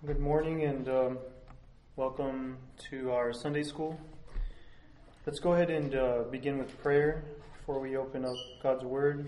Good morning and welcome to our Sunday school. Let's go ahead and begin with prayer before we open up God's Word.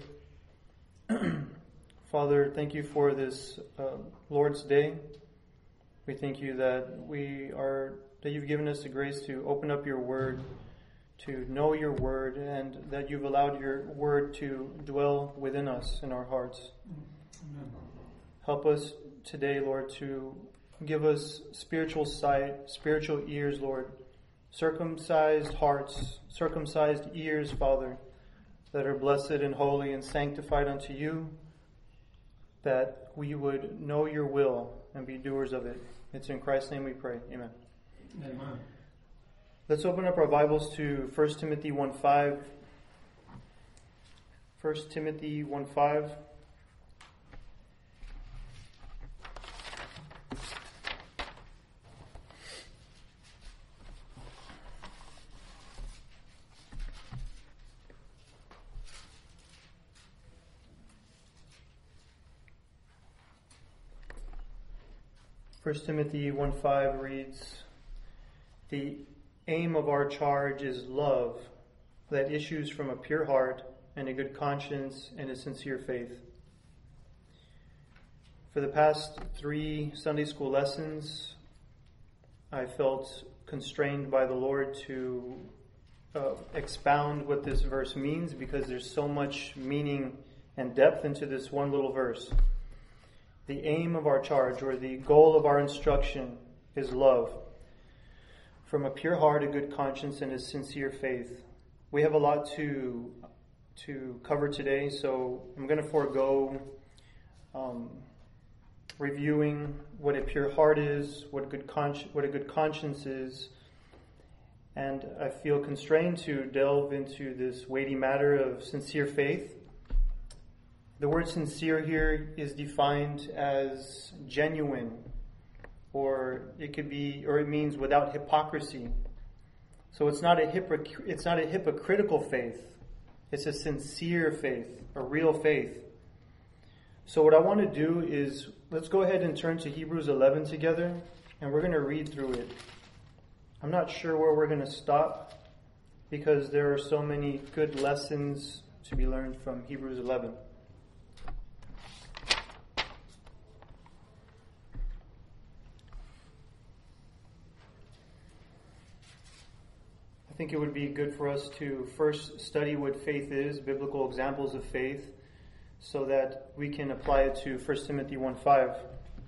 Father, thank you for this Lord's Day. We thank you that you've given us the grace to open up your Word, to know your Word, and that you've allowed your Word to dwell within us in our hearts. Amen. Help us today, Lord, to give us spiritual sight, spiritual ears, Lord, circumcised hearts, circumcised ears, Father, that are blessed and holy and sanctified unto you, that we would know your will and be doers of it. It's in Christ's name we pray. Amen. Amen. Let's open up our Bibles to 1 Timothy 1:5. 1 Timothy 1:5. 1 Timothy 1:5 reads, "The aim of our charge is love that issues from a pure heart and a good conscience and a sincere faith." For the past 3 Sunday school lessons, I felt constrained by the Lord to expound what this verse means because there's so much meaning and depth into this one little verse. The aim of our charge, or the goal of our instruction, is love. From a pure heart, a good conscience, and a sincere faith. We have a lot to cover today, so I'm going to forego reviewing what a pure heart is, what a good conscience is, and I feel constrained to delve into this weighty matter of sincere faith. The word sincere here is defined as genuine, or it means without hypocrisy. So it's not a hypocritical faith. It's a sincere faith, a real faith. So what I want to do is, let's go ahead and turn to Hebrews 11 together, and we're going to read through it. I'm not sure where we're going to stop, because there are so many good lessons to be learned from Hebrews 11. I think it would be good for us to first study what faith is, biblical examples of faith, so that we can apply it to 1 Timothy 1:5.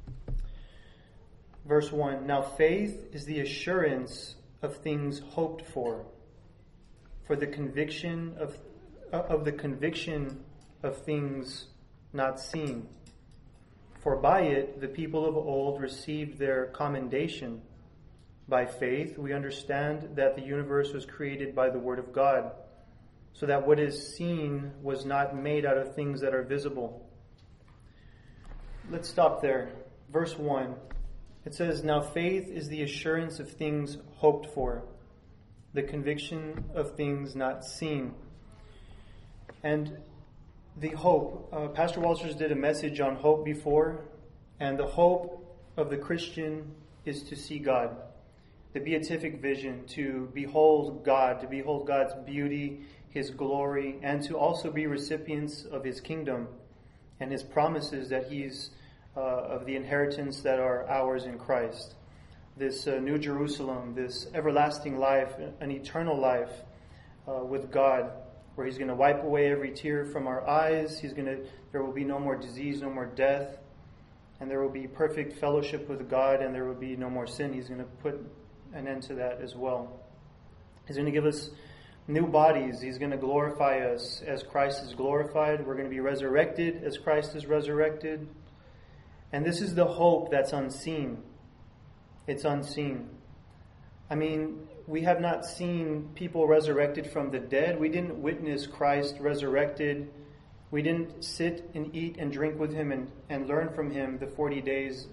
Verse 1, "Now faith is the assurance of things hoped for the conviction of the conviction of things not seen. For by it the people of old received their commendation. By faith, we understand that the universe was created by the word of God, so that what is seen was not made out of things that are visible." Let's stop there. Verse 1. It says, "Now faith is the assurance of things hoped for, the conviction of things not seen." And the hope, Pastor Walters did a message on hope before, and the hope of the Christian is to see God. The beatific vision, to behold God, to behold God's beauty, His glory, and to also be recipients of His kingdom and His promises that He's of the inheritance that are ours in Christ. This New Jerusalem, this everlasting life, an eternal life with God, where He's going to wipe away every tear from our eyes. There will be no more disease, no more death, and there will be perfect fellowship with God, and there will be no more sin. He's going to put an end to that as well. He's going to give us new bodies. He's going to glorify us as Christ is glorified. We're going to be resurrected as Christ is resurrected. And this is the hope that's unseen. It's unseen. I mean, we have not seen people resurrected from the dead. We didn't witness Christ resurrected. We didn't sit and eat and drink with Him and learn from Him the 40 days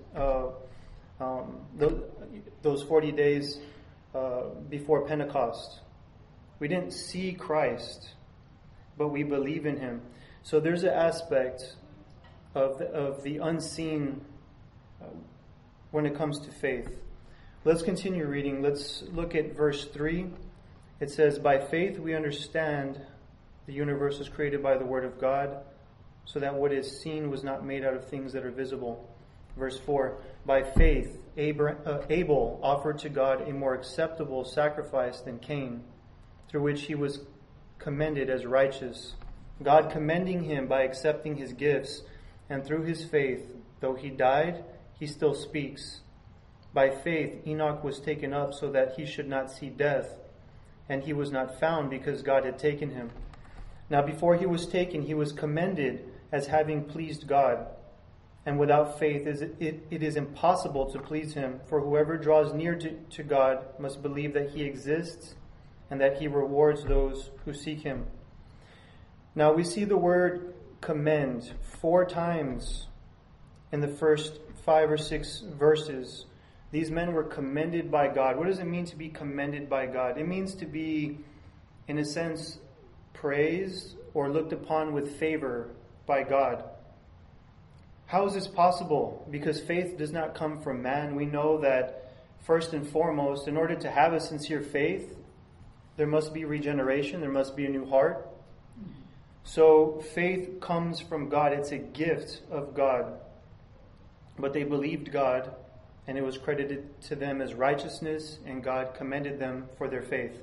those 40 days before Pentecost. We didn't see Christ, but we believe in Him. So there's an aspect of the unseen when it comes to faith. Let's continue reading. Let's look at verse 3. It says, by faith we understand the universe was created by the word of God, so that what is seen was not made out of things that are visible. Verse 4, by faith Abel offered to God a more acceptable sacrifice than Cain, through which he was commended as righteous, God commending him by accepting his gifts, and through his faith, though he died, he still speaks. By faith Enoch was taken up so that he should not see death, and he was not found because God had taken him. Now before he was taken, he was commended as having pleased God. And without faith it is impossible to please him, for whoever draws near to God must believe that he exists and that he rewards those who seek him. Now we see the word commend 4 times in the first 5 or 6 verses. These men were commended by God. What does it mean to be commended by God? It means to be, in a sense, praised or looked upon with favor by God. How is this possible? Because faith does not come from man. We know that, first and foremost, in order to have a sincere faith, there must be regeneration, there must be a new heart. So faith comes from God. It's a gift of God. But they believed God, and it was credited to them as righteousness, and God commended them for their faith.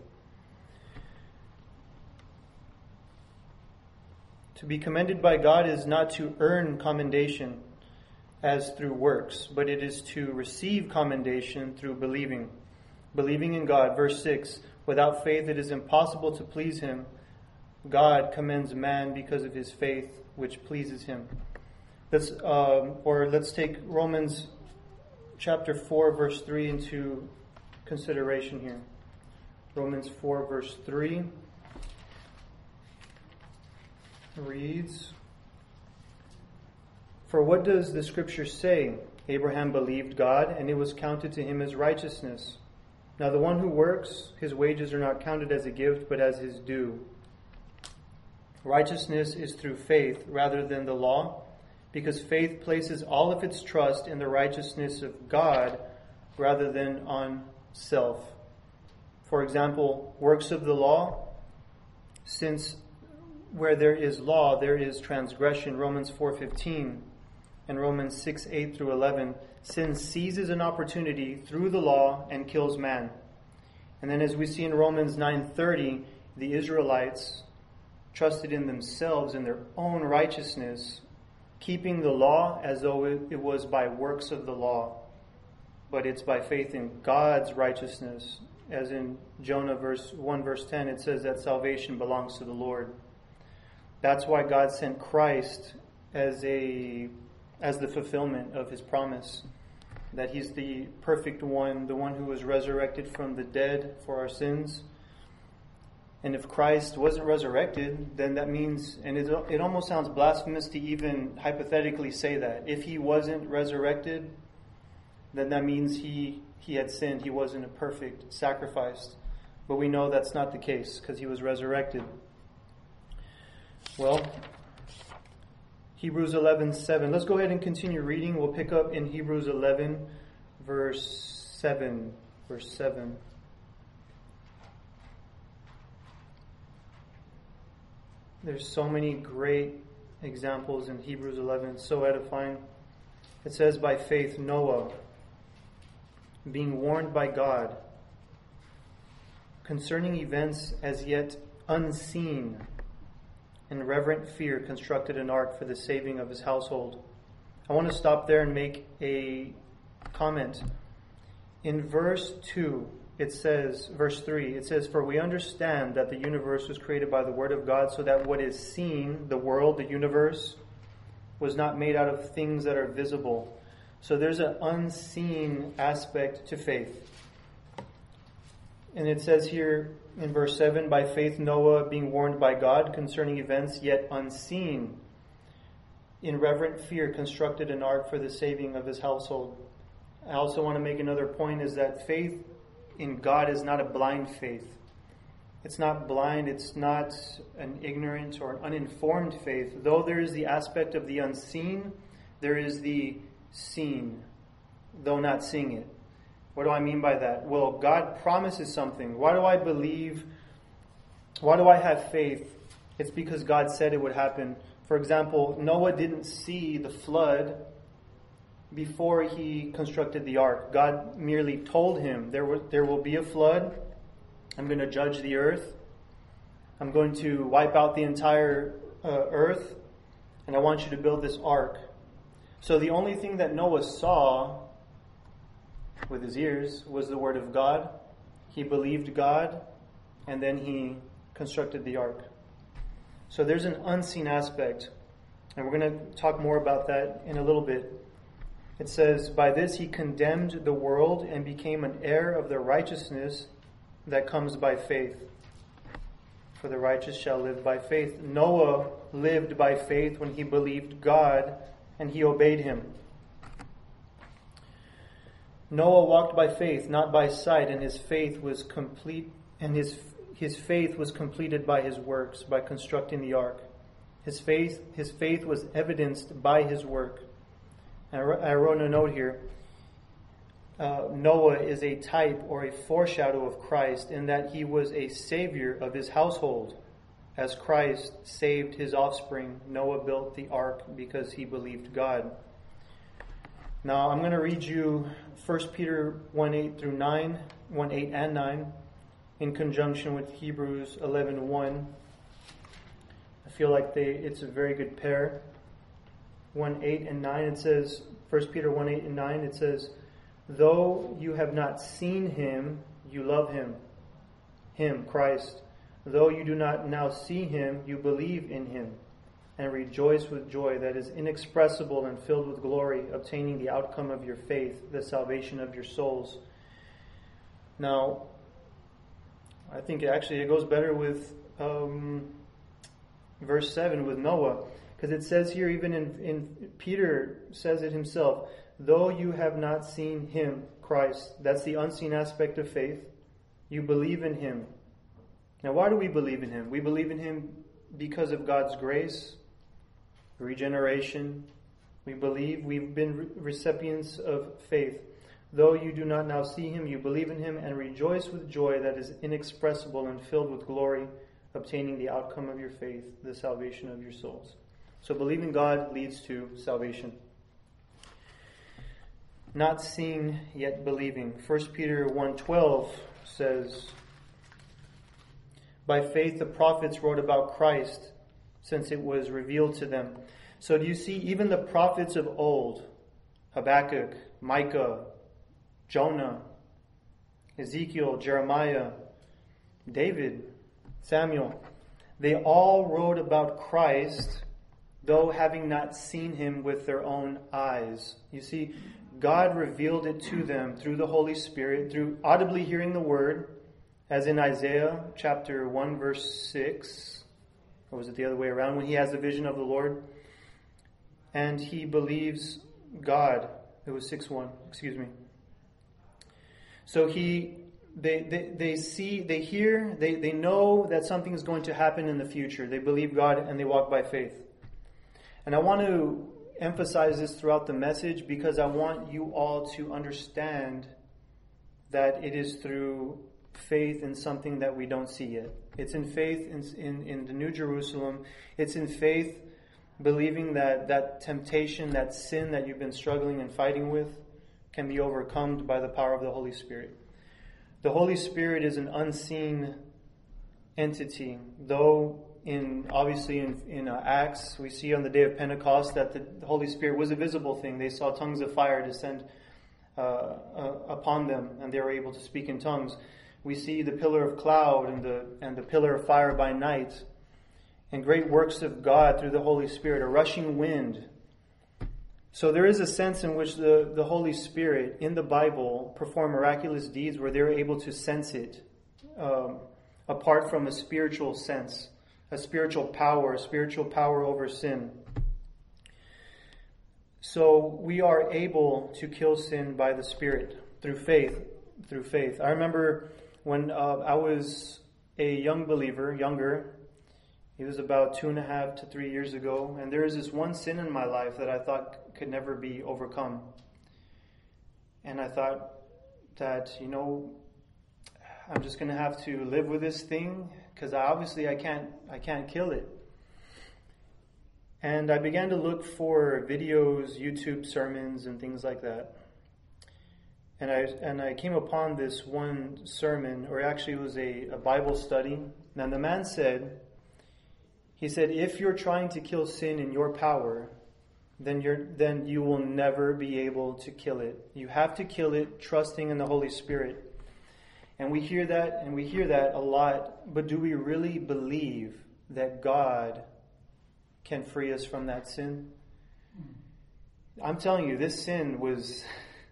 To be commended by God is not to earn commendation as through works, but it is to receive commendation through believing. Believing in God. Verse 6, without faith it is impossible to please him. God commends man because of his faith, which pleases him. Let's take Romans chapter 4, verse 3 into consideration here. Romans 4, verse 3 reads, for what does the scripture say? Abraham believed God, and it was counted to him as righteousness. Now the one who works, his wages are not counted as a gift, but as his due. Righteousness is through faith rather than the law, because faith places all of its trust in the righteousness of God rather than on self. For example, works of the law, since where there is law, there is transgression. Romans 4:15 and Romans 6:8 through 11. Sin seizes an opportunity through the law and kills man. And then as we see in Romans 9:30, the Israelites trusted in themselves, in their own righteousness, keeping the law as though it was by works of the law. But it's by faith in God's righteousness. As in Jonah 1 verse 10, it says that salvation belongs to the Lord. That's why God sent Christ as the fulfillment of his promise, that he's the perfect one, the one who was resurrected from the dead for our sins. And if Christ wasn't resurrected, then that means, and it almost sounds blasphemous to even hypothetically say that. If he wasn't resurrected, then that means he had sinned. He wasn't a perfect sacrifice. But we know that's not the case because he was resurrected. Well, Hebrews 11:7. Let's go ahead and continue reading. We'll pick up in Hebrews 11, verse 7. Verse 7. There's so many great examples in Hebrews 11. It's so edifying. It says, by faith Noah, being warned by God concerning events as yet unseen, in reverent fear constructed an ark for the saving of his household. I want to stop there and make a comment. In verse 2, it says, verse 3, it says, for we understand that the universe was created by the word of God, so that what is seen, the world, the universe, was not made out of things that are visible. So there's an unseen aspect to faith. And it says here in verse 7, by faith Noah, being warned by God concerning events yet unseen, in reverent fear constructed an ark for the saving of his household. I also want to make another point, is that faith in God is not a blind faith. It's not blind, it's not an ignorant or an uninformed faith. Though there is the aspect of the unseen, there is the seen. though not seeing it. What do I mean by that? Well, God promises something. Why do I believe? Why do I have faith? It's because God said it would happen. For example, Noah didn't see the flood before he constructed the ark. God merely told him, there will be a flood. I'm going to judge the earth. I'm going to wipe out the entire earth. And I want you to build this ark. So the only thing that Noah saw with his ears was the word of God. He believed God, and then he constructed the ark. So there's an unseen aspect, and we're going to talk more about that in a little bit. It says, by this he condemned the world and became an heir of the righteousness that comes by faith. For the righteous shall live by faith. Noah lived by faith when he believed God and he obeyed him. Noah walked by faith, not by sight, and his faith was complete, and his faith was completed by his works, by constructing the ark. His faith was evidenced by his work. I wrote a note here. Noah is a type or a foreshadow of Christ in that he was a savior of his household. As Christ saved his offspring, Noah built the ark because he believed God. Now I'm going to read you 1 Peter 1:8 through 9, 1:8 and 9, in conjunction with Hebrews 11:1. I feel like it's a very good pair. 1:8 and 9, it says, 1 Peter 1:8 and 9, it says, though you have not seen him, you love him, Christ. Though you do not now see him, you believe in him, and rejoice with joy that is inexpressible and filled with glory, obtaining the outcome of your faith, the salvation of your souls. Now, I think it goes better with verse 7 with Noah, because it says here, even in Peter says it himself, though you have not seen him, Christ. That's the unseen aspect of faith. You believe in him. Now, why do we believe in him? We believe in him because of God's grace, regeneration. We believe we've been recipients of faith. Though you do not now see him, you believe in him and rejoice with joy that is inexpressible and filled with glory, obtaining the outcome of your faith, the salvation of your souls. So believing God leads to salvation. Not seeing yet believing. 1 Peter 1:12 says, by faith the prophets wrote about Christ, since it was revealed to them. So do you see, even the prophets of old, Habakkuk, Micah, Jonah, Ezekiel, Jeremiah, David, Samuel, they all wrote about Christ, though having not seen him with their own eyes. You see, God revealed it to them through the Holy Spirit, through audibly hearing the word, as in Isaiah chapter 1 verse 6, or was it the other way around, when he has the vision of the Lord, and he believes God. It was 6:1, excuse me. So they see, they hear, they know that something is going to happen in the future. They believe God and they walk by faith. And I want to emphasize this throughout the message because I want you all to understand that it is through faith in something that we don't see yet. It's in faith in the New Jerusalem. It's in faith believing that temptation, that sin that you've been struggling and fighting with can be overcome by the power of the Holy Spirit. The Holy Spirit is an unseen entity, though obviously in Acts, we see on the day of Pentecost that the Holy Spirit was a visible thing. They saw tongues of fire descend upon them, and they were able to speak in tongues. We see the pillar of cloud and the pillar of fire by night, and great works of God through the Holy Spirit, a rushing wind. So there is a sense in which the Holy Spirit in the Bible perform miraculous deeds where they're able to sense it apart from a spiritual sense, a spiritual power over sin. So we are able to kill sin by the Spirit through faith. I remember when I was a young believer, younger. It was about 2.5 to 3 years ago, and there is this one sin in my life that I thought could never be overcome. And I thought that, I'm just going to have to live with this thing because obviously I can't kill it. And I began to look for videos, YouTube sermons, and things like that. And I came upon this one sermon, or actually it was a Bible study. And the man said, if you're trying to kill sin in your power, then you will never be able to kill it. You have to kill it trusting in the Holy Spirit. And we hear that a lot, but do we really believe that God can free us from that sin? I'm telling you, this sin was,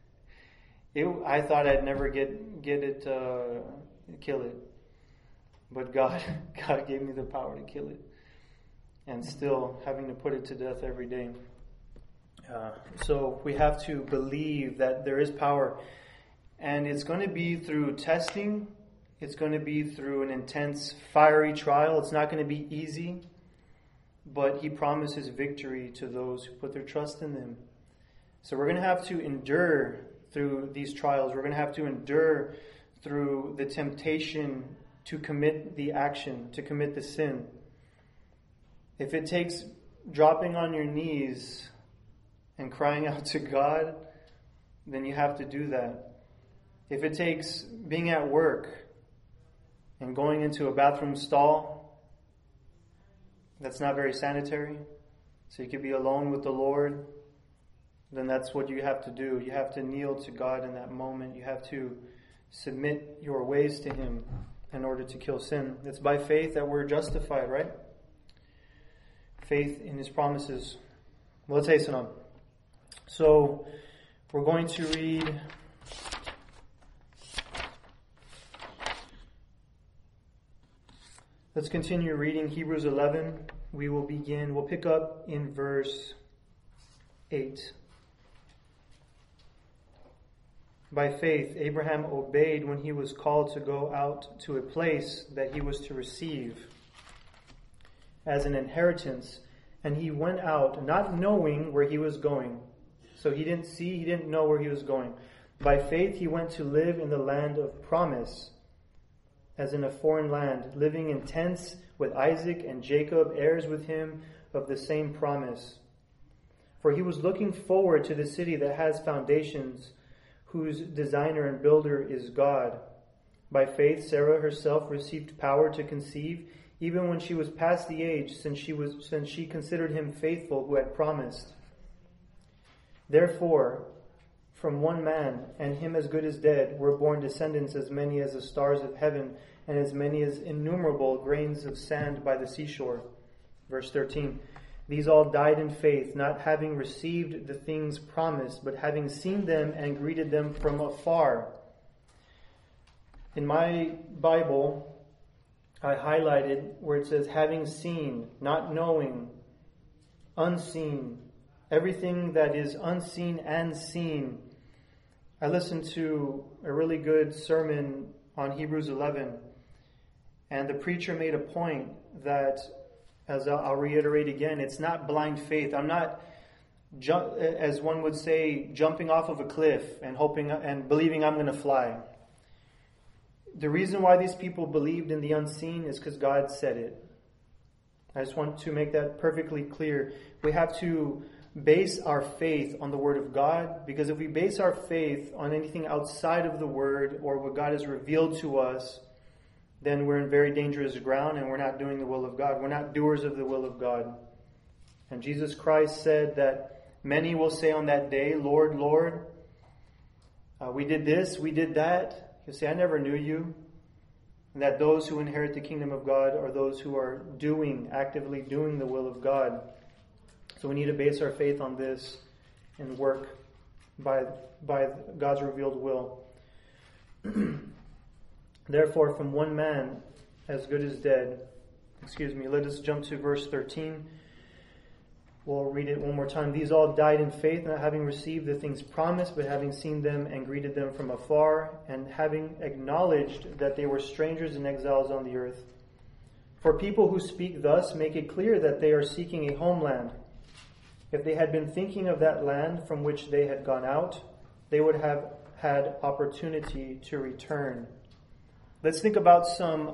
I thought I'd never kill it. But God gave me the power to kill it. And still having to put it to death every day. So we have to believe that there is power. And it's going to be through testing. It's going to be through an intense, fiery trial. It's not going to be easy. But He promises victory to those who put their trust in Him. So we're going to have to endure through these trials. We're going to have to endure through the temptation to commit the action, to commit the sin. If it takes dropping on your knees and crying out to God, then you have to do that. If it takes being at work and going into a bathroom stall, that's not very sanitary, so you could be alone with the Lord, then that's what you have to do. You have to kneel to God in that moment. You have to submit your ways to Him in order to kill sin. It's by faith that we're justified, right? Faith in His promises. Well, let's hasten on. So, we're going to read let's continue reading Hebrews 11. We'll pick up in verse 8. By faith, Abraham obeyed when he was called to go out to a place that he was to receive as an inheritance, and he went out not knowing where he was going. So he didn't know where he was going. By faith, he went to live in the land of promise, as in a foreign land, living in tents with Isaac and Jacob, heirs with him of the same promise. For he was looking forward to the city that has foundations, whose designer and builder is God. By faith, Sarah herself received power to conceive, even when she was past the age, since she considered him faithful who had promised. Therefore, from one man, and him as good as dead, were born descendants as many as the stars of heaven, and as many as innumerable grains of sand by the seashore. Verse 13. These all died in faith, not having received the things promised, but having seen them and greeted them from afar. In my Bible, I highlighted where it says having seen, not knowing, unseen, everything that is unseen and seen. I listened to a really good sermon on Hebrews 11, and the preacher made a point that, as I'll reiterate again, it's not blind faith. I'm not, as one would say, jumping off of a cliff and hoping and believing I'm going to fly. The reason why these people believed in the unseen is because God said it. I just want to make that perfectly clear. We have to base our faith on the Word of God, because if we base our faith on anything outside of the Word or what God has revealed to us, then we're in very dangerous ground and we're not doing the will of God. We're not doers of the will of God. And Jesus Christ said that many will say on that day, Lord, Lord, we did this, we did that. He'll say, I never knew you. And that those who inherit the kingdom of God are those who are actively doing the will of God. So we need to base our faith on this and work by God's revealed will. Therefore, from one man, as good as dead. Let us jump to verse 13. We'll read it one more time. These all died in faith, not having received the things promised, but having seen them and greeted them from afar, and having acknowledged that they were strangers and exiles on the earth. For people who speak thus make it clear that they are seeking a homeland. If they had been thinking of that land from which they had gone out, they would have had opportunity to return. Let's think about some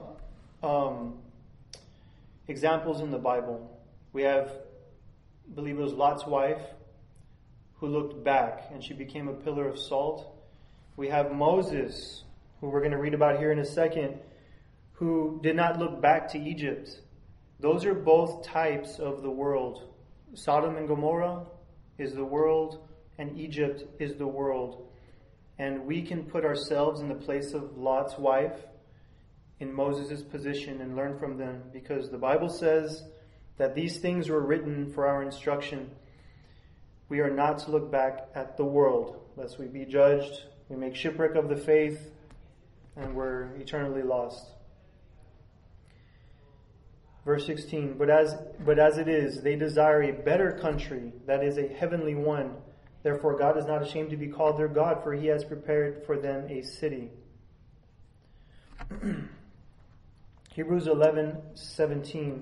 examples in the Bible. We have, I believe it was Lot's wife, who looked back and she became a pillar of salt. We have Moses, who we're going to read about here in a second, who did not look back to Egypt. Those are both types of the world. Sodom and Gomorrah is the world, and Egypt is the world. And we can put ourselves in the place of Lot's wife in Moses' position and learn from them, because the Bible says that these things were written for our instruction. We are not to look back at the world, lest we be judged. We make shipwreck of the faith, and we're eternally lost. Verse 16, but as it is, they desire a better country, that is a heavenly one. Therefore God is not ashamed to be called their God, for he has prepared for them a city. Hebrews 11:17.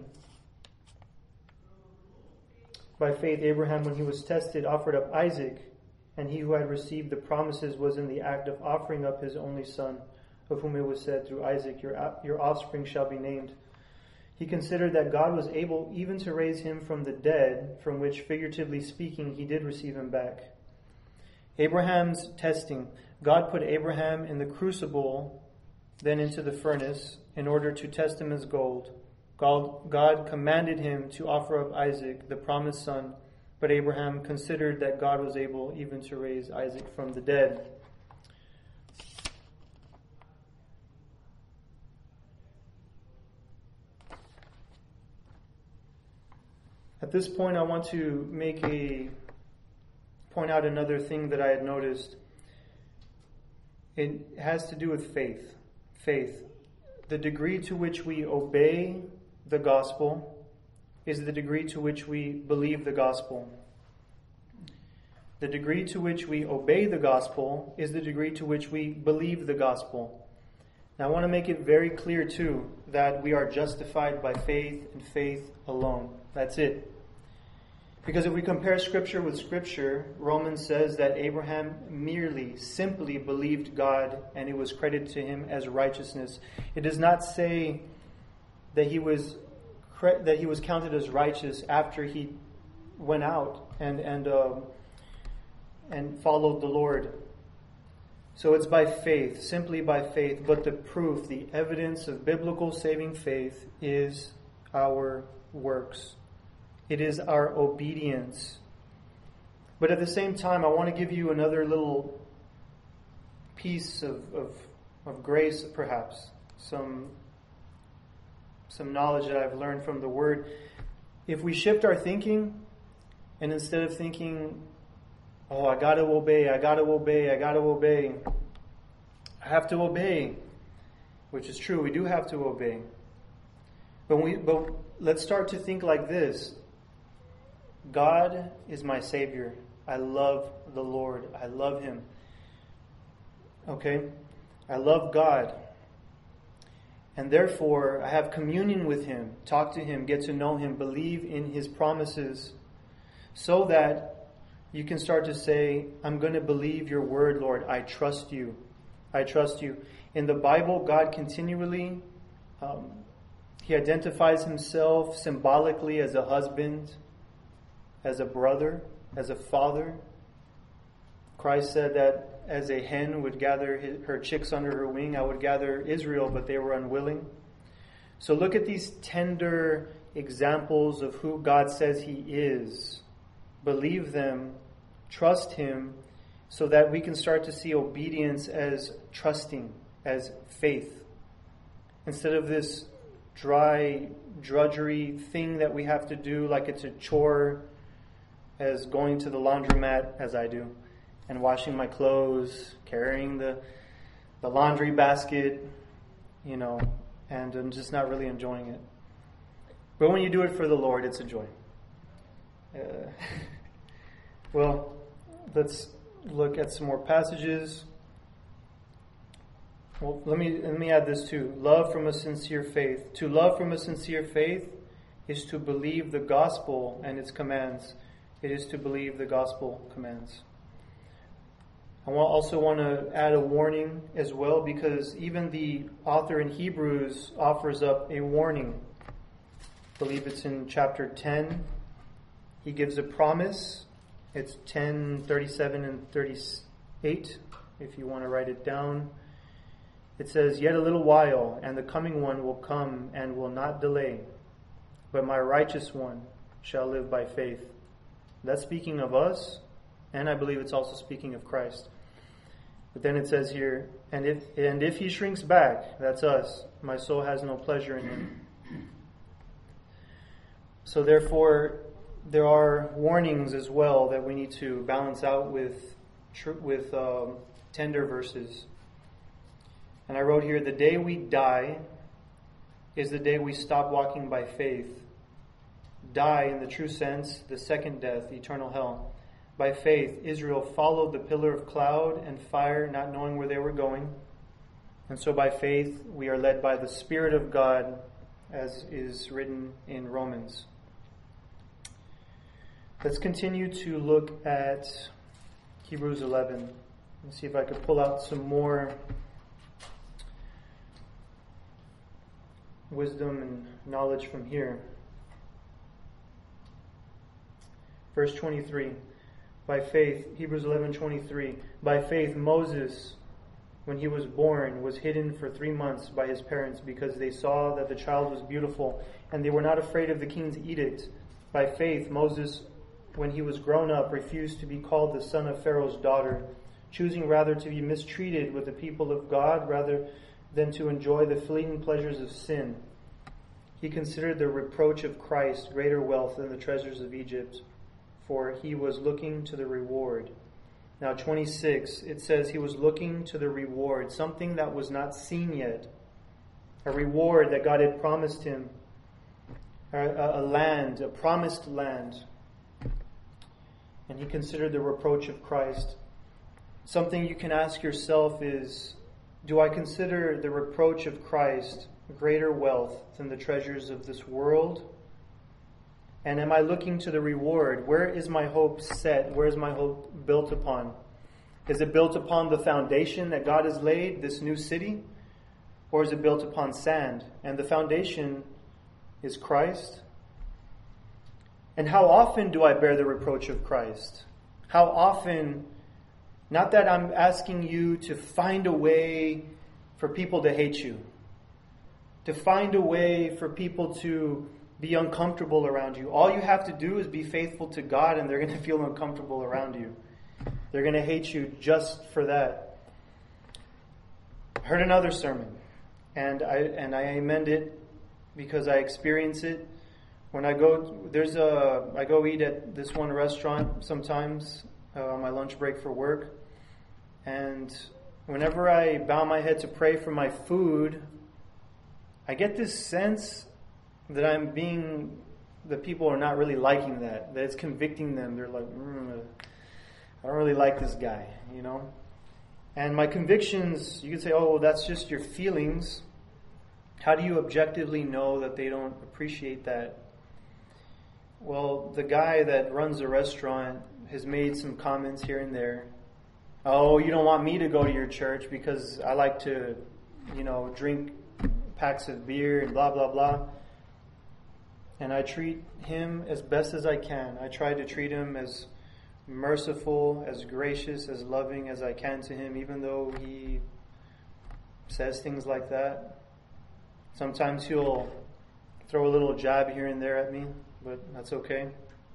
By faith Abraham, when he was tested, offered up Isaac, and he who had received the promises was in the act of offering up his only son, of whom it was said, through Isaac your offspring shall be named. He considered that God was able even to raise him from the dead, from which, figuratively speaking, he did receive him back. Abraham's testing. God put Abraham in the crucible, then into the furnace, in order to test him as gold. God commanded him to offer up Isaac, the promised son, but Abraham considered that God was able even to raise Isaac from the dead. At this point, I want to point out another thing that I had noticed. It has to do with faith. Faith. The degree to which we obey the gospel is the degree to which we believe the gospel. The degree to which we obey the gospel is the degree to which we believe the gospel. Now, I want to make it very clear, too, that we are justified by faith and faith alone. That's it. Because if we compare Scripture with Scripture, Romans says that Abraham simply believed God, and it was credited to him as righteousness. It does not say that he was counted as righteous after he went out and followed the Lord. So it's by faith, simply by faith. But the proof, the evidence of biblical saving faith is our works. It is our obedience. But at the same time, I want to give you another little piece of grace, perhaps. Some knowledge that I've learned from the Word. If we shift our thinking, and instead of thinking, oh, I got to obey, I have to obey, which is true, we do have to obey. But let's start to think like this. God is my Savior. I love the Lord. I love Him. Okay? I love God. And therefore, I have communion with Him, talk to Him, get to know Him, believe in His promises, so that you can start to say, I'm going to believe your word, Lord. I trust you. I trust you. In the Bible, God continually, He identifies Himself symbolically as a husband, as a brother, as a father. Christ said that as a hen would gather her chicks under her wing, I would gather Israel, but they were unwilling. So look at these tender examples of who God says He is. Believe them, trust Him, so that we can start to see obedience as trusting, as faith. Instead of this dry, drudgery thing that we have to do like it's a chore, as going to the laundromat, as I do, and washing my clothes, carrying the laundry basket, and I'm just not really enjoying it. But when you do it for the Lord, it's a joy. Well, let's look at some more passages. Well, let me add this too. Love from a sincere faith. To love from a sincere faith is to believe the gospel and its commands. It is to believe the gospel commands. I also want to add a warning as well, because even the author in Hebrews offers up a warning. I believe it's in chapter 10. He gives a promise. It's 10:37 and 38, if you want to write it down. It says, "Yet a little while, and the coming one will come and will not delay. But my righteous one shall live by faith." That's speaking of us, and I believe it's also speaking of Christ. But then it says here, and if he shrinks back, that's us, my soul has no pleasure in him. So therefore, there are warnings as well that we need to balance out with tender verses. And I wrote here, the day we die is the day we stop walking by faith. Die in the true sense, the second death, eternal hell. By faith, Israel followed the pillar of cloud and fire, not knowing where they were going. And so by faith, we are led by the Spirit of God, as is written in Romans. Let's continue to look at Hebrews 11. Let's see if I could pull out some more wisdom and knowledge from here. Verse 23. By faith, Hebrews 11:23. By faith, Moses, when he was born, was hidden for 3 months by his parents because they saw that the child was beautiful, and they were not afraid of the king's edict. By faith, Moses, when he was grown up, refused to be called the son of Pharaoh's daughter, choosing rather to be mistreated with the people of God rather than to enjoy the fleeting pleasures of sin. He considered the reproach of Christ greater wealth than the treasures of Egypt, for he was looking to the reward. Now 26, it says he was looking to the reward, something that was not seen yet, a reward that God had promised him, a land, a promised land. And he considered the reproach of Christ. Something you can ask yourself is, do I consider the reproach of Christ greater wealth than the treasures of this world? And am I looking to the reward? Where is my hope set? Where is my hope built upon? Is it built upon the foundation that God has laid, this new city? Or is it built upon sand? And the foundation is Christ. And how often do I bear the reproach of Christ? How often, not that I'm asking you to find a way for people to hate you, to find a way for people to be uncomfortable around you. All you have to do is be faithful to God, and they're going to feel uncomfortable around you. They're going to hate you just for that. I heard another sermon, and I amend it because I experience it. When I go, I go eat at this one restaurant sometimes on my lunch break for work, and whenever I bow my head to pray for my food, I get this sense that the people are not really liking that it's convicting them. They're like, I don't really like this guy, you know? And my convictions, you could say, oh, well, that's just your feelings. How do you objectively know that they don't appreciate that? Well, the guy that runs the restaurant has made some comments here and there. Oh, you don't want me to go to your church because I like to, drink packs of beer and blah, blah, blah. And I treat him as best as I can. I try to treat him as merciful, as gracious, as loving as I can to him, even though he says things like that. Sometimes he'll throw a little jab here and there at me, but that's okay.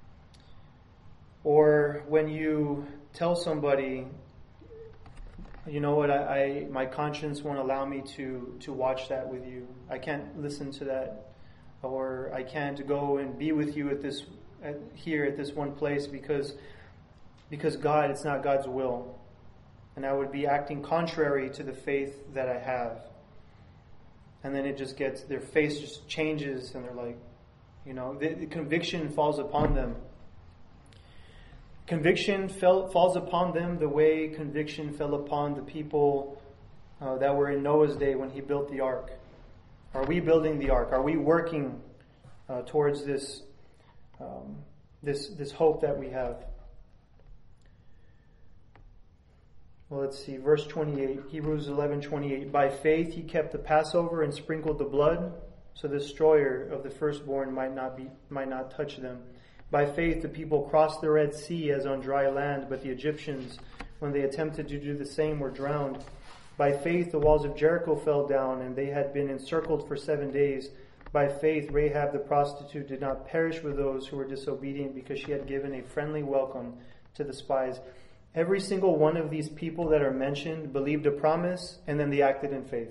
Or when you tell somebody, you know what, my conscience won't allow me to watch that with you. I can't listen to that. Or I can't go and be with you at this one place because God, it's not God's will. And I would be acting contrary to the faith that I have. And then their face just changes and they're like, the conviction falls upon them. Conviction falls upon them the way conviction fell upon the people that were in Noah's day when he built the ark. Are we building the ark? Are we working towards this hope that we have? Well, let's see, verse 28, Hebrews 11:28. By faith he kept the Passover and sprinkled the blood, so the destroyer of the firstborn might not touch them. By faith the people crossed the Red Sea as on dry land, but the Egyptians, when they attempted to do the same, were drowned. By faith the walls of Jericho fell down, and they had been encircled for 7 days. By faith Rahab the prostitute did not perish with those who were disobedient, because she had given a friendly welcome to the spies. Every single one of these people that are mentioned believed a promise, and then they acted in faith.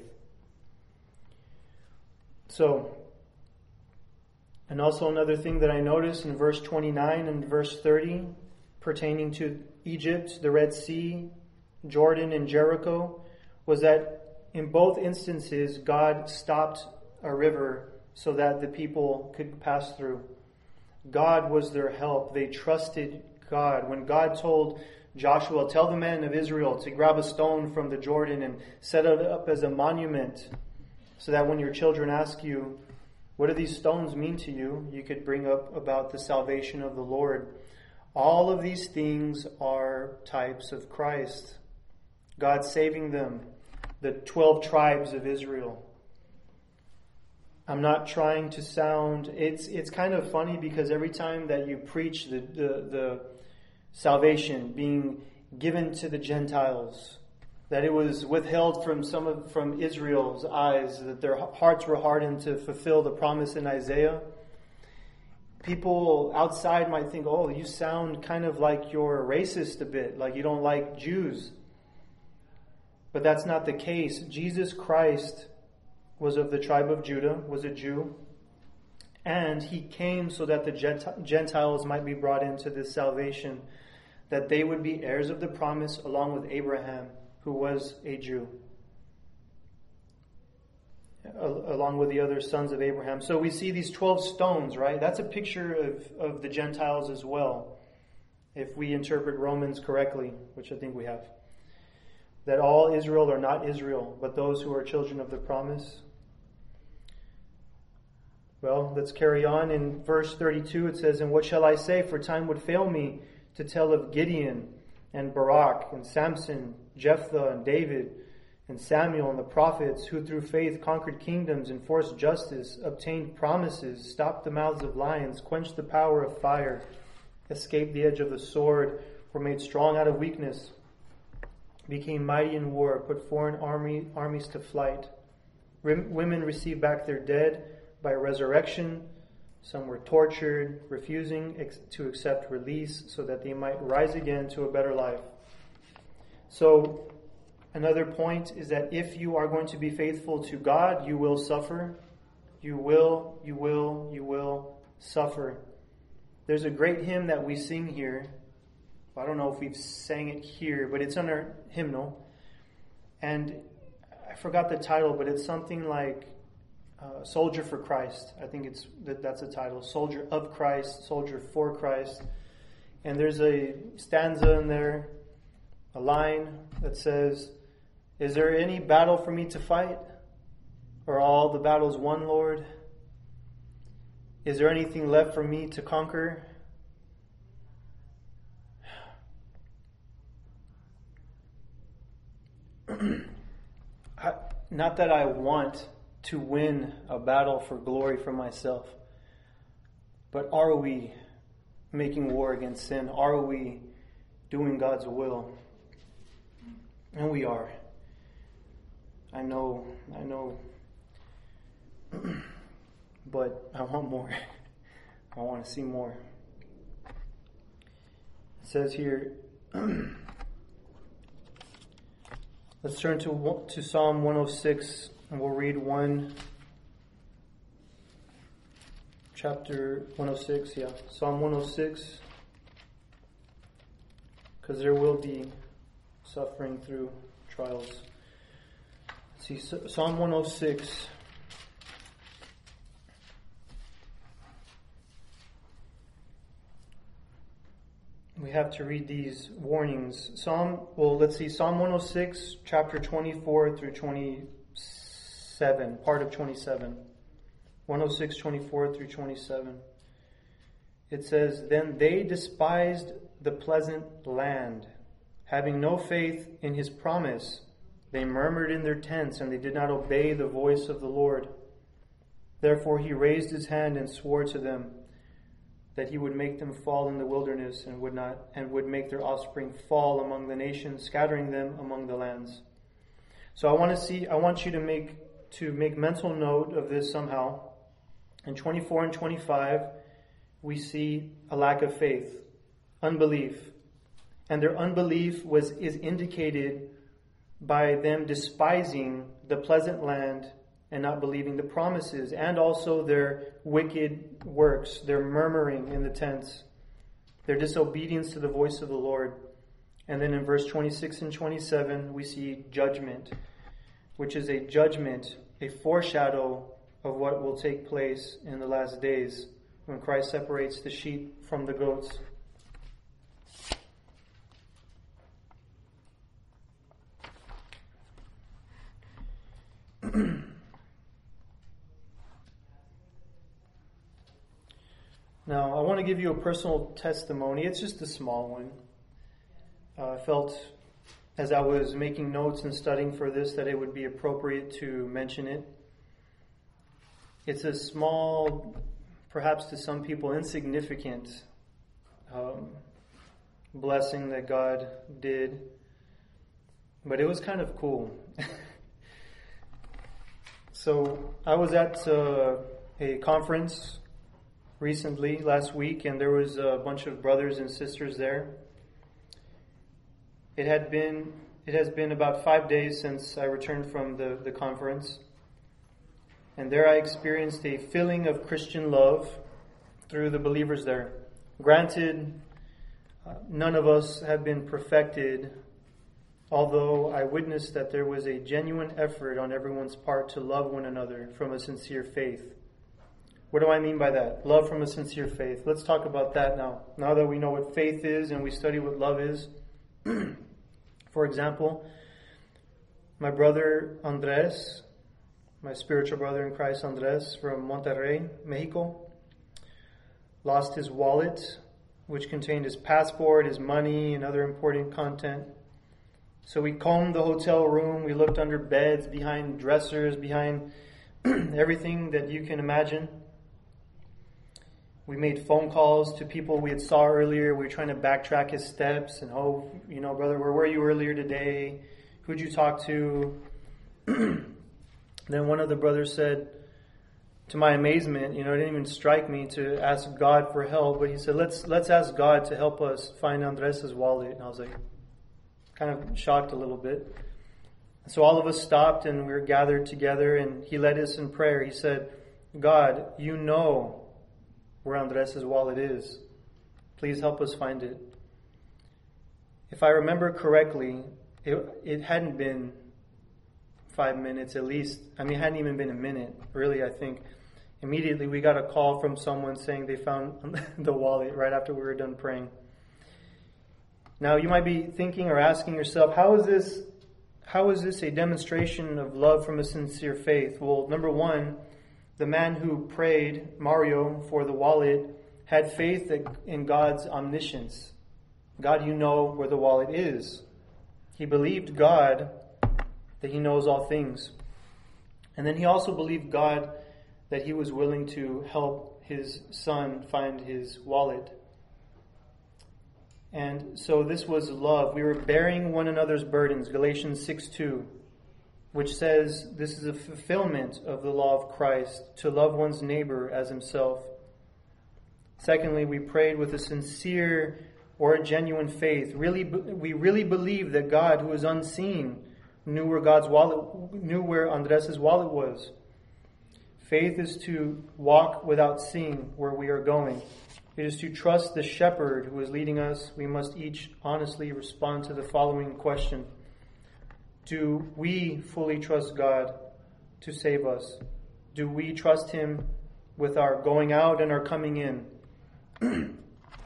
So, and also another thing that I noticed in verse 29 and verse 30, pertaining to Egypt, the Red Sea, Jordan, and Jericho, was that in both instances, God stopped a river so that the people could pass through. God was their help. They trusted God. When God told Joshua, tell the men of Israel to grab a stone from the Jordan and set it up as a monument, so that when your children ask you, what do these stones mean to you? You could bring up about the salvation of the Lord. All of these things are types of Christ. God saving them, the 12 tribes of Israel. I'm not trying to sound, it's kind of funny because every time that you preach the salvation being given to the Gentiles, that it was withheld from Israel's eyes, that their hearts were hardened to fulfill the promise in Isaiah. People outside might think, oh, you sound kind of like you're racist a bit, like you don't like Jews. But that's not the case. Jesus Christ was of the tribe of Judah, was a Jew, and he came so that the Gentiles might be brought into this salvation, that they would be heirs of the promise along with Abraham, who was a Jew, along with the other sons of Abraham. So we see these 12 stones, right? That's a picture of the Gentiles as well, if we interpret Romans correctly, which I think we have. That all Israel are not Israel, but those who are children of the promise. Well, let's carry on. In verse 32 it says, and what shall I say? For time would fail me to tell of Gideon and Barak and Samson, Jephthah and David and Samuel and the prophets, who through faith conquered kingdoms, enforced justice, obtained promises, stopped the mouths of lions, quenched the power of fire, escaped the edge of the sword, were made strong out of weakness, became mighty in war, put foreign armies to flight. Women received back their dead by resurrection. Some were tortured, refusing to accept release so that they might rise again to a better life. So, another point is that if you are going to be faithful to God, you will suffer. You will suffer. There's a great hymn that we sing here. I don't know if we've sang it here, but it's on our hymnal. And I forgot the title, but it's something like Soldier for Christ. I think that's the title. Soldier of Christ, Soldier for Christ. And there's a stanza in there, a line that says, is there any battle for me to fight? Or all the battles won, Lord? Is there anything left for me to conquer? Not that I want to win a battle for glory for myself, but are we making war against sin? Are we doing God's will? And we are. I know, but I want more. I want to see more. It says here, let's turn to Psalm 106, and we'll read chapter 106, Psalm 106, because there will be suffering through trials. See, Psalm 106. We have to read these warnings. Psalm 106, chapter 24 through 27, part of 27. 106, 24 through 27. It says, then they despised the pleasant land Having no faith in his promise, they murmured in their tents, and they did not obey the voice of the Lord. Therefore he raised his hand and swore to them that he would make them fall in the wilderness and would make their offspring fall among the nations, scattering them among the lands. So I want you to make mental note of this somehow. In 24 and 25, we see a lack of faith, unbelief. And their unbelief is indicated by them despising the pleasant land and not believing the promises, and also their wicked works, their murmuring in the tents, their disobedience to the voice of the Lord. And then in verse 26 and 27, we see judgment, which is a judgment, a foreshadow of what will take place in the last days when Christ separates the sheep from the goats. Now, I want to give you a personal testimony. It's just a small one. I felt as I was making notes and studying for this that it would be appropriate to mention it. It's a small, perhaps to some people insignificant blessing that God did, but it was kind of cool. So I was at a conference recently, last week, and there was a bunch of brothers and sisters there. It has been about 5 days since I returned from the conference. And there I experienced a feeling of Christian love through the believers there. Granted, none of us have been perfected, although I witnessed that there was a genuine effort on everyone's part to love one another from a sincere faith. What do I mean by that? Love from a sincere faith. Let's talk about that now. Now that we know what faith is and we study what love is. For example, my brother Andres, my spiritual brother in Christ Andres from Monterrey, Mexico, lost his wallet, which contained his passport, his money, and other important content. So we combed the hotel room. We looked under beds, behind dressers, behind everything that you can imagine. We made phone calls to people we had saw earlier. We were trying to backtrack his steps and, brother, where were you earlier today? Who'd you talk to? Then one of the brothers said, to my amazement, it didn't even strike me to ask God for help, but he said, let's ask God to help us find Andres' wallet. And I was like, kind of shocked a little bit. So all of us stopped and we were gathered together, and he led us in prayer. He said, God, you know where Andres' wallet is. Please help us find it. If I remember correctly, it hadn't been 5 minutes at least. It hadn't even been a minute, really, I think. Immediately we got a call from someone saying they found the wallet right after we were done praying. Now you might be thinking or asking yourself, how is this a demonstration of love from a sincere faith? Well, number one, the man who prayed, Mario, for the wallet, had faith in God's omniscience. God, you know where the wallet is. He believed God that he knows all things. And then he also believed God that he was willing to help his son find his wallet. And so this was love. We were bearing one another's burdens, Galatians 6:2. Which says this is a fulfillment of the law of Christ, to love one's neighbor as himself. Secondly, we prayed with a sincere or a genuine faith. We really believe that God, who is unseen, knew where Andres' wallet was. Faith is to walk without seeing where we are going. It is to trust the shepherd who is leading us. We must each honestly respond to the following question. Do we fully trust God to save us? Do we trust him with our going out and our coming in?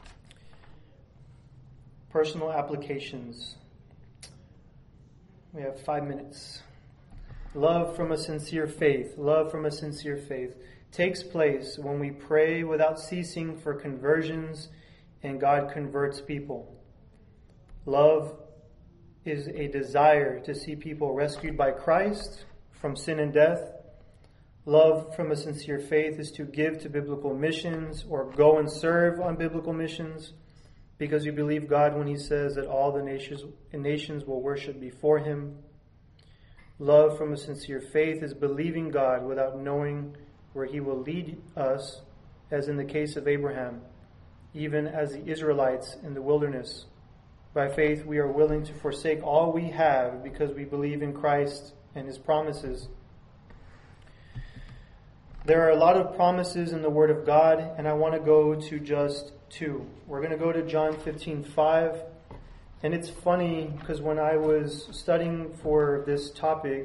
Personal applications. We have 5 minutes. Love from a sincere faith. Love from a sincere faith takes place when we pray without ceasing for conversions and God converts people. Love is a desire to see people rescued by Christ from sin and death. Love from a sincere faith is to give to biblical missions or go and serve on biblical missions, because you believe God when he says that all the nations will worship before him. Love from a sincere faith is believing God without knowing where he will lead us, as in the case of Abraham, even as the Israelites in the wilderness. By faith we are willing to forsake all we have because we believe in Christ and his promises. There are a lot of promises in the Word of God, and I want to go to just two. We're going to go to John 15:5. And it's funny because when I was studying for this topic,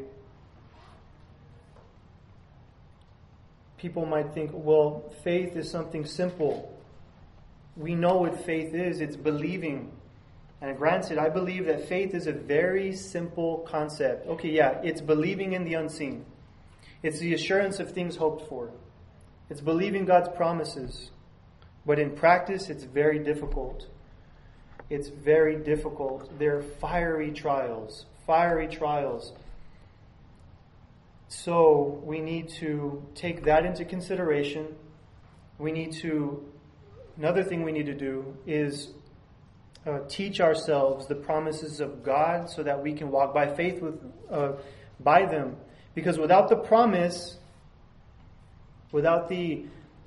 people might think, well, faith is something simple. We know what faith is. It's believing. And granted, I believe that faith is a very simple concept. Okay, yeah, it's believing in the unseen. It's the assurance of things hoped for. It's believing God's promises. But in practice, it's very difficult. It's very difficult. They're fiery trials. Fiery trials. So we need to take that into consideration. Another thing we need to do is teach ourselves the promises of God so that we can walk by faith by them. Because without the promise, without the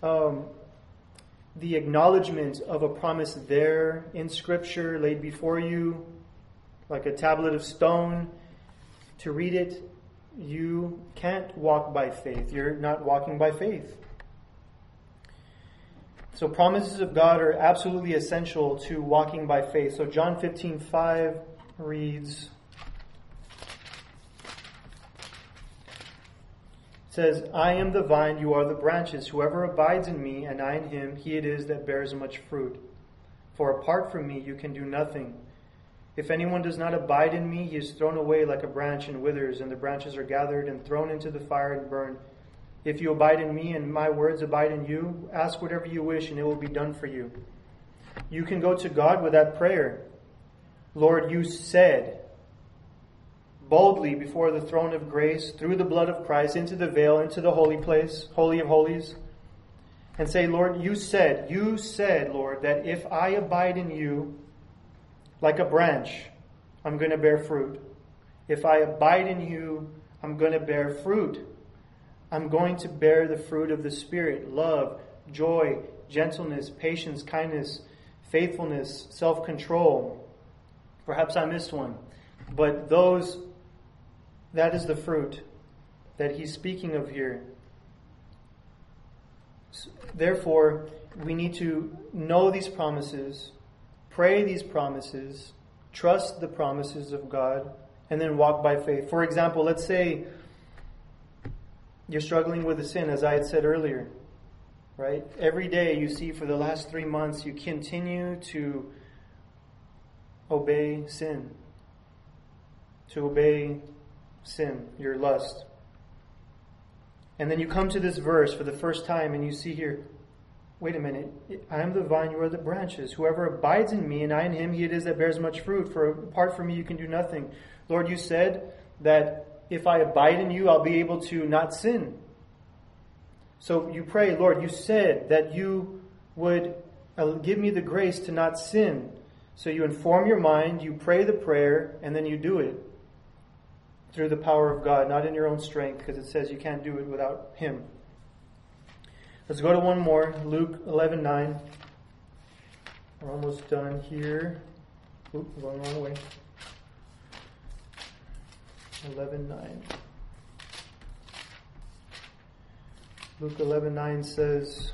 acknowledgement of a promise there in Scripture laid before you, like a tablet of stone, to read it, you can't walk by faith. You're not walking by faith. So promises of God are absolutely essential to walking by faith. So John 15:5 reads, it says, I am the vine, you are the branches. Whoever abides in me and I in him, he it is that bears much fruit. For apart from me you can do nothing. If anyone does not abide in me, he is thrown away like a branch and withers, and the branches are gathered and thrown into the fire and burned. If you abide in me and my words abide in you, ask whatever you wish and it will be done for you. You can go to God with that prayer. Lord, you said, boldly before the throne of grace, through the blood of Christ, into the veil, into the holy place, holy of holies, and say, Lord, you said, Lord, that if I abide in you like a branch, I'm going to bear fruit. If I abide in you, I'm going to bear fruit. I'm going to bear the fruit of the Spirit, love, joy, gentleness, patience, kindness, faithfulness, self-control. Perhaps I missed one. But that is the fruit that he's speaking of here. Therefore, we need to know these promises, pray these promises, trust the promises of God, and then walk by faith. For example, let's say you're struggling with a sin, as I had said earlier, right? Every day you see for the last 3 months you continue to obey sin. To obey sin, your lust. And then you come to this verse for the first time and you see here, wait a minute, I am the vine, you are the branches. Whoever abides in me and I in him, he it is that bears much fruit. For apart from me you can do nothing. Lord, you said that if I abide in you, I'll be able to not sin. So you pray, Lord, you said that you would give me the grace to not sin. So you inform your mind, you pray the prayer, and then you do it through the power of God, not in your own strength, because it says you can't do it without him. Let's go to one more, Luke 11:9. We're almost done here. Oop, I'm going the wrong way. 11:9. Luke 11:9 says,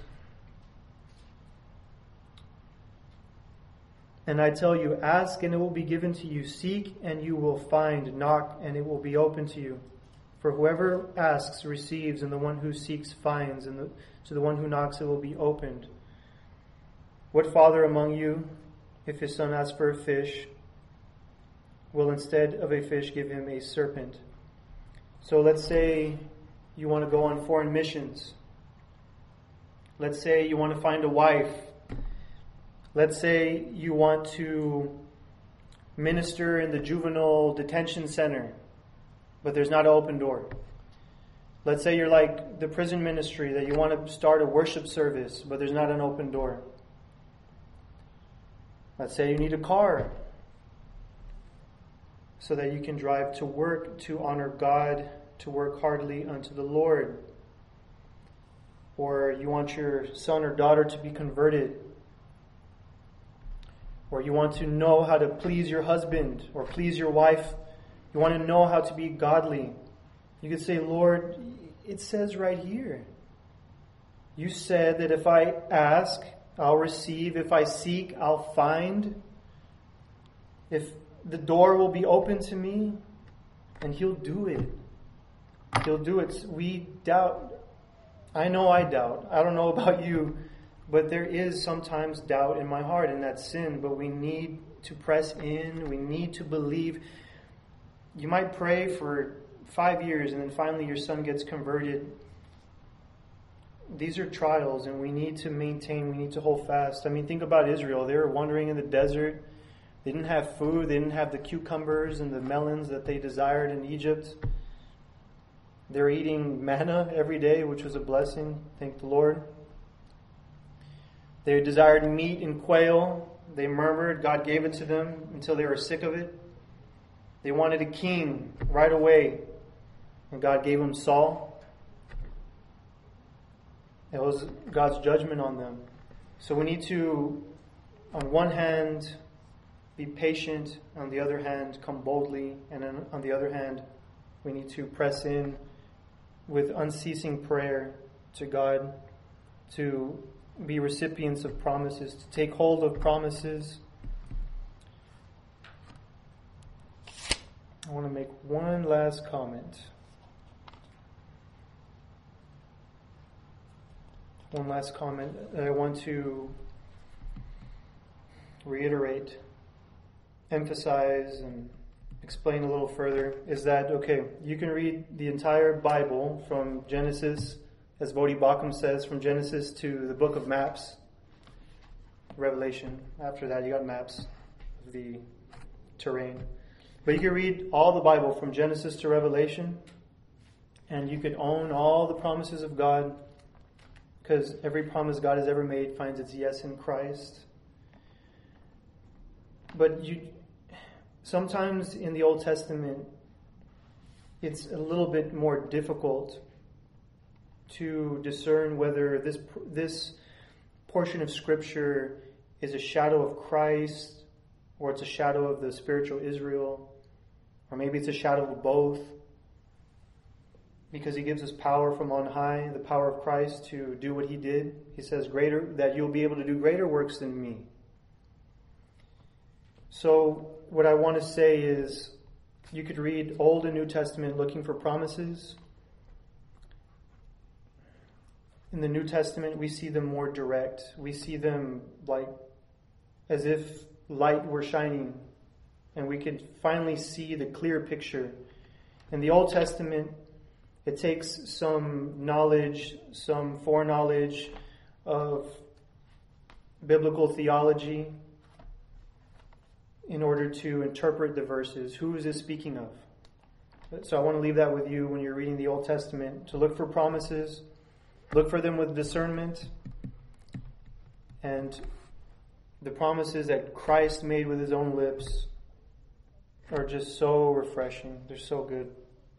and I tell you, ask and it will be given to you. Seek and you will find. Knock and it will be open to you. For whoever asks receives, and the one who seeks finds, and to the one who knocks it will be opened. What father among you, if his son asks for a fish, will instead of a fish give him a serpent? So let's say you want to go on foreign missions. Let's say you want to find a wife. Let's say you want to minister in the juvenile detention center, but there's not an open door. Let's say you're like the prison ministry, that you want to start a worship service, but there's not an open door. Let's say you need a car so that you can drive to work, to honor God, to work heartily unto the Lord. Or you want your son or daughter to be converted. Or you want to know how to please your husband or please your wife. You want to know how to be godly. You could say, Lord, it says right here. You said that if I ask, I'll receive. If I seek, I'll find. If the door will be open to me, and He'll do it. He'll do it. We doubt. I know I doubt. I don't know about you, but there is sometimes doubt in my heart, and that's sin. But we need to press in. We need to believe. You might pray for 5 years, and then finally your son gets converted. These are trials, and we need to maintain, we need to hold fast. I mean, think about Israel. They were wandering in the desert. They didn't have food. They didn't have the cucumbers and the melons that they desired in Egypt. They were eating manna every day, which was a blessing. Thank the Lord. They desired meat and quail. They murmured. God gave it to them until they were sick of it. They wanted a king right away, and God gave them Saul. It was God's judgment on them. So we need to, on one hand, be patient. On the other hand, come boldly. And on the other hand, we need to press in with unceasing prayer to God, to be recipients of promises, to take hold of promises. I want to make one last comment. One last comment that I want to reiterate, emphasize, and explain a little further is that, okay, you can read the entire Bible from Genesis, as Bodhi Bakum says, from Genesis to the book of maps, Revelation. After that, you got maps of the terrain. But you can read all the Bible from Genesis to Revelation, and you could own all the promises of God, because every promise God has ever made finds its yes in Christ. But sometimes in the Old Testament, it's a little bit more difficult to discern whether this portion of Scripture is a shadow of Christ, or it's a shadow of the spiritual Israel, or maybe it's a shadow of both, because He gives us power from on high, the power of Christ to do what He did. He says, that you'll be able to do greater works than me. So what I want to say is, you could read Old and New Testament looking for promises. In the New Testament, we see them more direct. We see them like as if light were shining, and we could finally see the clear picture. In the Old Testament, it takes some knowledge, some foreknowledge of biblical theology in order to interpret the verses. Who is this speaking of? So I want to leave that with you when you're reading the Old Testament, to look for promises, look for them with discernment, and the promises that Christ made with His own lips are just so refreshing. They're so good.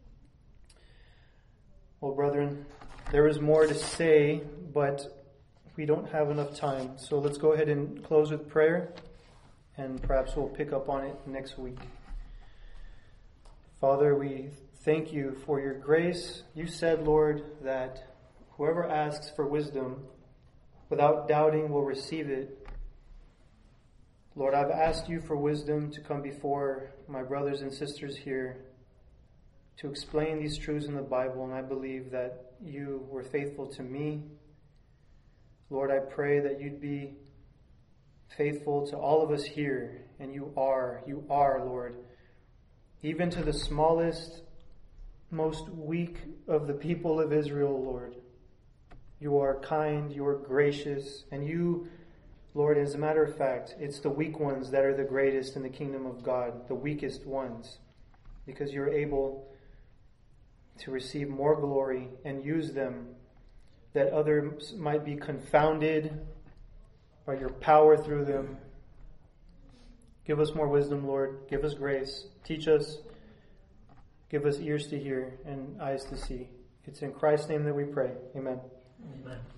Well, brethren, there is more to say, but we don't have enough time. So let's go ahead and close with prayer, and perhaps we'll pick up on it next week. Father, we thank You for Your grace. You said, Lord, that whoever asks for wisdom without doubting will receive it. Lord, I've asked You for wisdom to come before my brothers and sisters here to explain these truths in the Bible, and I believe that You were faithful to me. Lord, I pray that You'd be faithful to all of us here, and You are, Lord. Even to the smallest, most weak of the people of Israel, Lord. You are kind, You are gracious, and You Lord, as a matter of fact, it's the weak ones that are the greatest in the kingdom of God, the weakest ones, because you're able to receive more glory and use them that others might be confounded by your power through them. Give us more wisdom, Lord. Give us grace. Teach us. Give us ears to hear and eyes to see. It's in Christ's name that we pray. Amen. Amen.